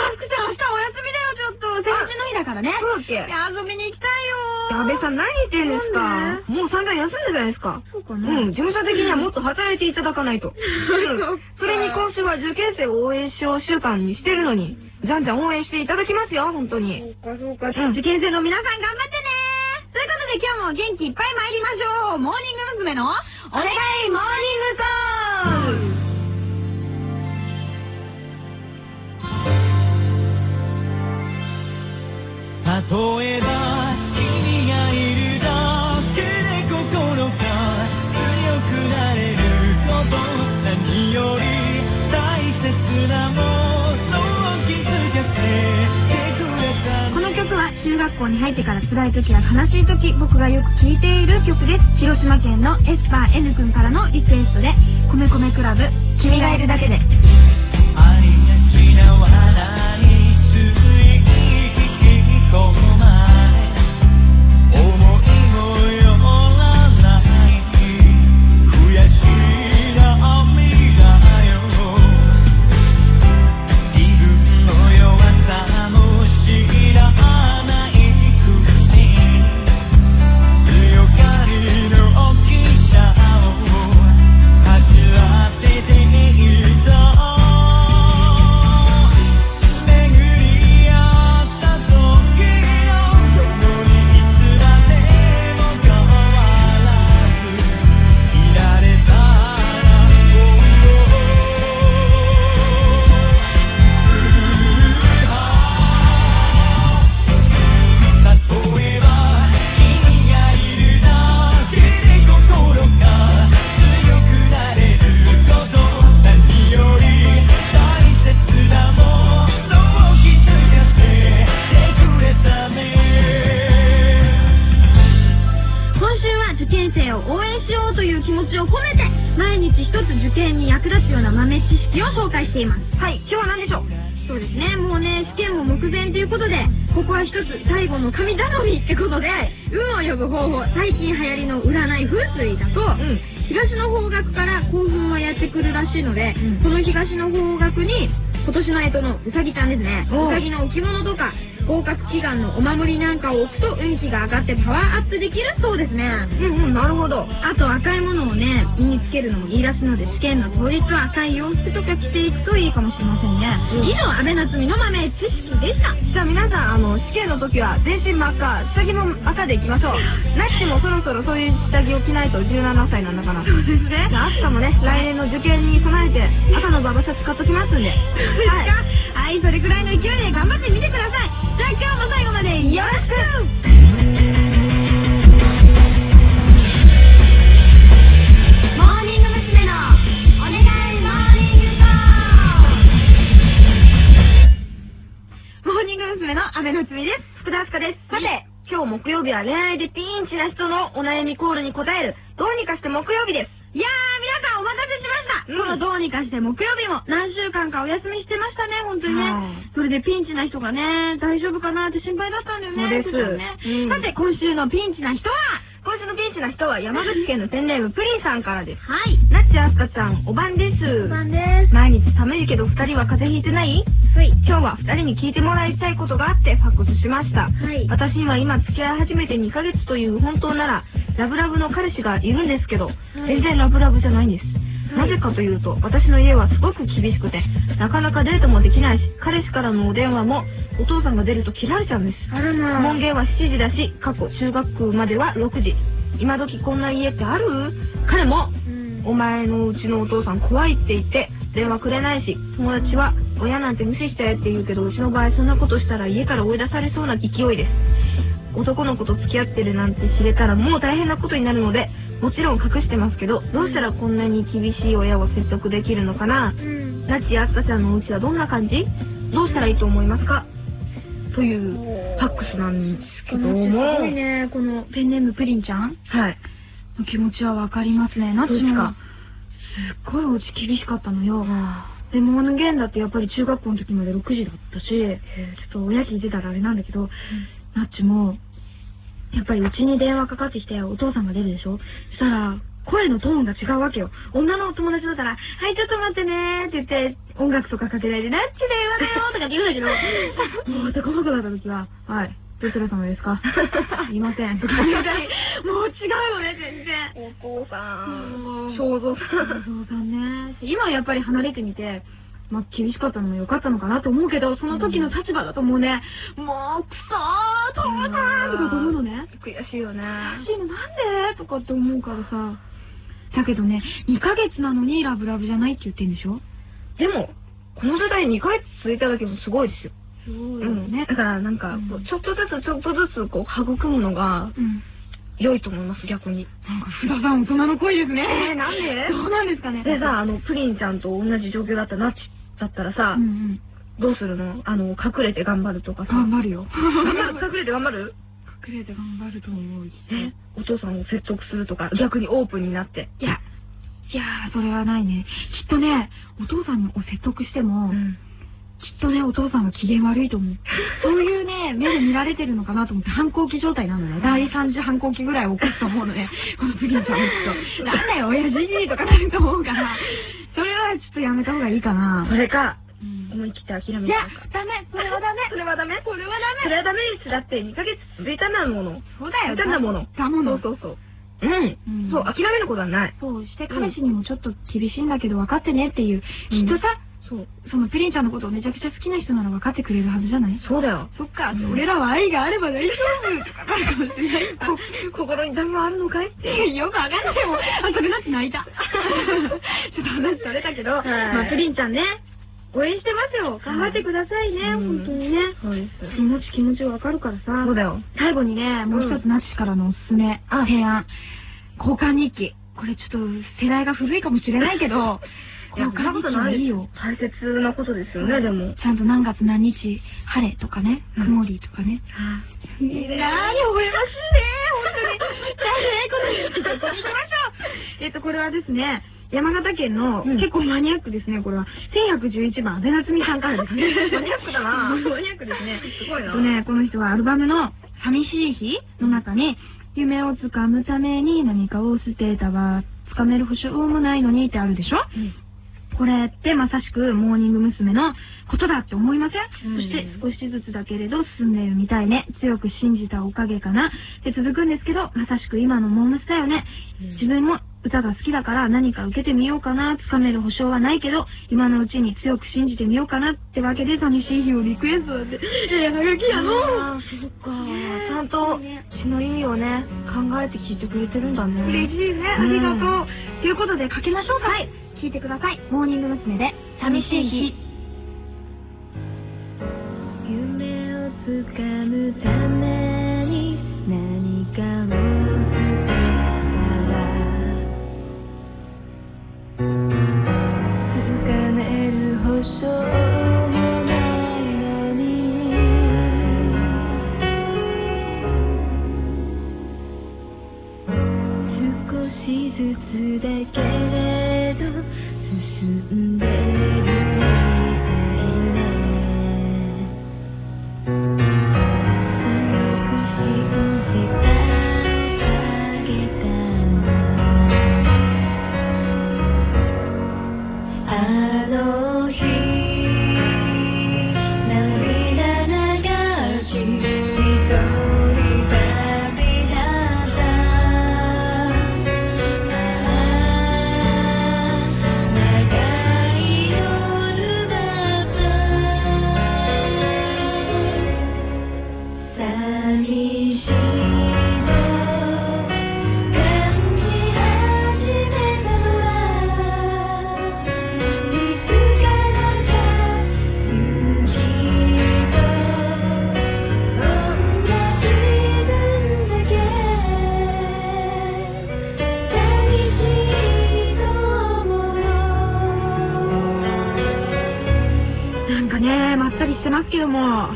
福ちゃん明日お休みだよ、ちょっと。成人の日だからね。 そうだっけ？ 遊びに行きたいよ。 安倍さん何言ってんですか？もう散々休んでたじゃないですか。 そうかな。 事務所的にはもっと働いていただかないと。それに今週は受験生を応援しよう週間にしてるのに、じゃんじゃん応援していただきますよ、本当に。 そうか。受験生の皆さん頑張ってね。ということで今日も元気いっぱい参りましょう。モーニング娘。のお願いモーニングソング。 例えば君がいるだけで心が強くなれること、何より大切なものを気づかせてくれた。 この曲は中学校に入ってから辛い時や悲しい時、僕がよく聴いている曲です。広島県のエスパー N 君からのリクエストで、米米クラブ君がいるだけで。 ありがちな笑いお守りなんかを置くと運気が上がってパワーアップできるそうですね。 なるほど。 あと赤いものをね、身につけるのもいいらしいので、試験の当日は赤い洋服とか着ていくといいかもしれませんね。以上、安倍夏実の豆知識でした。 じゃあ皆さん、試験の時は全身真っ赤、下着も赤でいきましょう。ナッチもそろそろそういう下着を着ないと17歳なんだから。 そうですね。 アスカもね、来年の受験に備えて赤のババシャツ買っときますんで。 はい、それくらいの勢いで頑張ってみてください。じゃあ今日も最後までよろしく。モーニング娘。のお願いモーニングソング。モーニング娘。の安倍夏実です。福田明日香です。 さて、今日木曜日は恋愛でピンチな人のお悩みコールに答えるどうにかして木曜日です。 いやー、皆さんお待たせしました。このどうにかして木曜日も何週間かお休みしてましたね、本当にね。それでピンチな人がね、大丈夫かなって心配だったんだよね。 そうです。 さて、今週のピンチな人は山口県のペンネームプリンさんからです。 はい。 なっちあすかちゃん、おばんです。 おばんです。 毎日寒いけど2人は風邪ひいてない？ はい。 今日は2人に聞いてもらいたいことがあってファックスしました。 はい。 私には今付き合い始めて2ヶ月という本当ならラブラブの彼氏がいるんですけど、全然ラブラブじゃないんです。なぜかというと、私の家はすごく厳しくて、なかなかデートもできないし、彼氏からのお電話もお父さんが出ると切られちゃうんです。 あらまあ。 門限は7時だし、過去中学までは6時。今時こんな家ってある？彼も、お前のうちのお父さん怖いって言って電話くれないし、友達は親なんて無視してって言うけど、うちの場合そんなことしたら家から追い出されそうな勢いです。男の子と付き合ってるなんて知れたらもう大変なことになるので、もちろん隠してますけど、どうしたらこんなに厳しい親を説得できるのかな。なっちあすかちゃんのお家はどんな感じ？どうしたらいいと思いますか？というファックスなんですけども。 すごいね、このペンネームプリンちゃん。 はい。 の気持ちはわかりますね。なっちもすっごいお家厳しかったのよ。で、門限だってやっぱり中学校の時まで6時だったし、ちょっと親聞いてたらあれなんだけど、なっちも、やっぱりうちに電話かかってきてお父さんが出るでしょ。そしたら、 声のトーンが違うわけよ。女の友達だったら、はい、ちょっと待ってねーって言って、音楽とかかけられて、ナッチで言わないよとかって言うんだけど、もう男の子だった時は、はい、どちら様ですかいません。とか言ったり、もう違うよね、全然。 お父さん。正蔵さん。 正蔵さんね。今はやっぱり離れてみて、まあ、厳しかったのも良かったのかなと思うけど、その時の立場だともうね、もう、くそー、父さんとかと思うのね。 悔しいよね。 悔しいのなんでとかって思うからさ。だけどね、2ヶ月なのにラブラブじゃないって言ってんでしょ？ でも、この時代2ヶ月続いただけもすごいですよ。 すごいよね。 だからなんか、ちょっとずつこう、育むのが、良いと思います、逆に。 なんか、福田さん大人の恋ですね。 なんで？ そうなんですかね。 でさ、プリンちゃんと同じ状況だったらさ、どうするの？隠れて頑張るとかさ。 頑張るよ。 隠れて頑張る？ 隠れて頑張ると思う。 お父さんを説得するとか、逆にオープンになって。 いやそれはないね。きっとね、お父さんを説得しても、きっとね、お父さんは機嫌悪いと思う。そういうね、目で見られてるのかなと思って反抗期状態なのね。第3次反抗期ぐらい起こすと思うのね。このプリンちゃんもきっと。なんだよ、親父とかなると思うから、それはちょっとやめた方がいいかな。 それか、思い切って諦めいや、ダメ、それはダメ。 それはダメ。 それはダメ。 それはダメです。だって2ヶ月続いたんだもの。 そうだよ。 続いたんだもの。 だもの。 そう。そう、諦めることはない。 そうして彼氏にもちょっと厳しいんだけど分かってねっていう、きっとさ、そのプリンちゃんのことをめちゃくちゃ好きな人なら分かってくれるはずじゃない？ そうだよ。 そっか、俺らは愛があれば大丈夫とかなるかもしれない。 心に何があるのかいって。 よくわかんないもん。それだって泣いた。ちょっと話それたけど、まあプリンちゃんね、応援してますよ。頑張ってくださいね、本当にね。 そうです。 気持ちわかるからさ。 そうだよ。 最後にね、もう一つナッチからのおすすめ、提案。交換日記。これちょっと世代が古いかもしれないけど、交換日記はいいよ。 大切なことですよね、でも。 ちゃんと何月何日、晴れとかね、曇りとかね。いいね。微笑ましいね、本当に。じゃあね、この日記行きましょう。これはですね、山形県の、結構マニアックですね、これは。1111番、阿部夏美さんからですね。 マニアックだな。 マニアックですね。 すごいな。 この人はアルバムの寂しい日の中に、夢をつかむために何かを捨てたわ、つかめる保証もないのにってあるでしょ？これってまさしくモーニング娘。のことだって思いません？そして少しずつだけれど進んでいるみたいね。強く信じたおかげかな。って続くんですけど、まさしく今のモームスだよね。自分も歌が好きだから何か受けてみようかな。つかめる保証はないけど、今のうちに強く信じてみようかなってわけで寂しい日をリクエストって。はがきやの。 そっか。ちゃんと詩の意味をね、考えて聞いてくれてるんだね。 嬉しいね。ありがとう。ということでかけましょうか。はい。聞いてください。モーニング娘。で寂しい日。 夢をつかむために何かを捨てたらつかめる保証もないのに少しずつだけれど進んでるみたいね強く信じたあげたあの日涙流し一人旅だったけども、はい、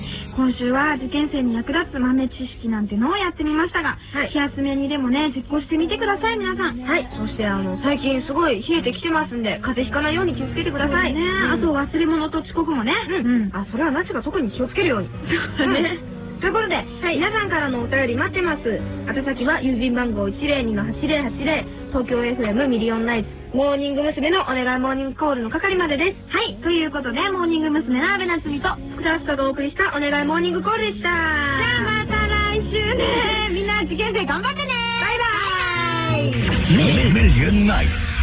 今週は受験生に役立つ豆知識なんてのをやってみましたが、気休めにでもね、実行してみてください、皆さん。 はい、そして最近すごい冷えてきてますんで、風邪ひかないように気をつけてください。 ね、あと忘れ物と遅刻もね。 それはナチが特に気をつけるように。 ね。 ということで、皆さんからのお便り待ってます。宛先は郵便番号 102-8080 東京 FM ミリオンナイツモーニング娘。のお願いモーニングコールの係までです。 はい、ということでモーニング娘。の阿部なつみと福田明日香がお送りしたお願いモーニングコールでした。じゃあまた来週ね。みんな受験生頑張ってね。 バイバーイ。 Million Nights